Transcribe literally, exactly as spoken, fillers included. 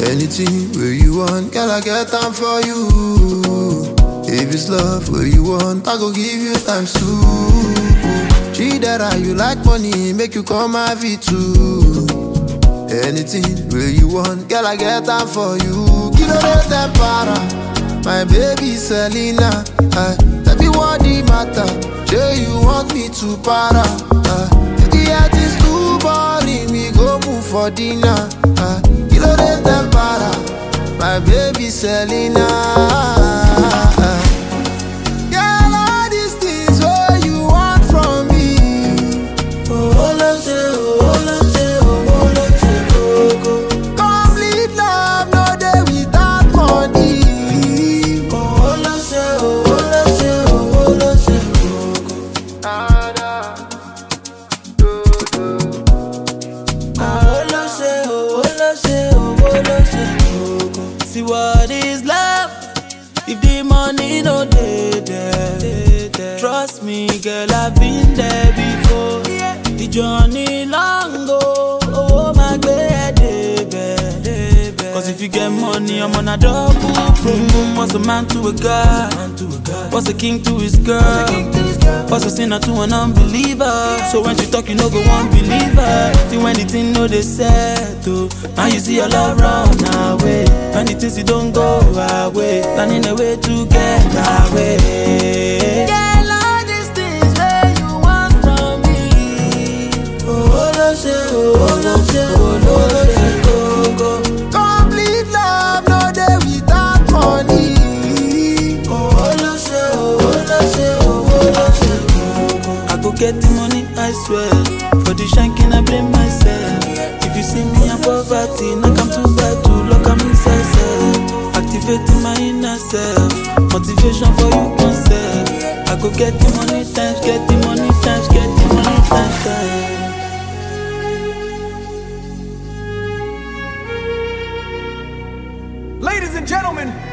Anything where you want, girl, I get time for you. If it's love where you want, I go give you times two. She that are you like money, make you come my V two. Anything where you want, girl, I get time for you. Kilo de tempara, my baby Selena. I tell me what the matter. Say you want me to para. Uh, the heart is too boring, we go move for dinner. Uh, kilo de tempara, my baby Selena. Uh, girl, all these things what you want from me. Oh, let's say, oh, let's say, oh, let's say, go, go. Complete love, no day without money. Oh, let's say, oh, let's say, oh, let's say, go, go. Nada, do, do. Oh, let's say, oh, let's say, oh, let's say, go, go. See what is love if the money no dey there. Trust me, girl, I've been there before. The journey long go, oh my God, baby. Cause if you get money, I'm on a double. Boom, boom, what's a man to a god? What's a king to his girl? What's a sinner to an unbeliever? So when she talk, you know go one believer. See when the thing know they settle, now you see your love run away. When the things you don't go away, planning a way to get away. Girl, all these things that you want from me. Oh, let's say, oh, let's say, oh, let's say, go, go. Complete love, no day without money. Oh, let's say, oh, let's say, oh, let's say, go, go. I go get the money, I swear. For the shanking, I blame myself. If you see me in poverty, now come to bed to lock am inside self. Activating my inner self, motivation for you concept. I go get the money times, get the money times, get the money times, times. Ladies and gentlemen,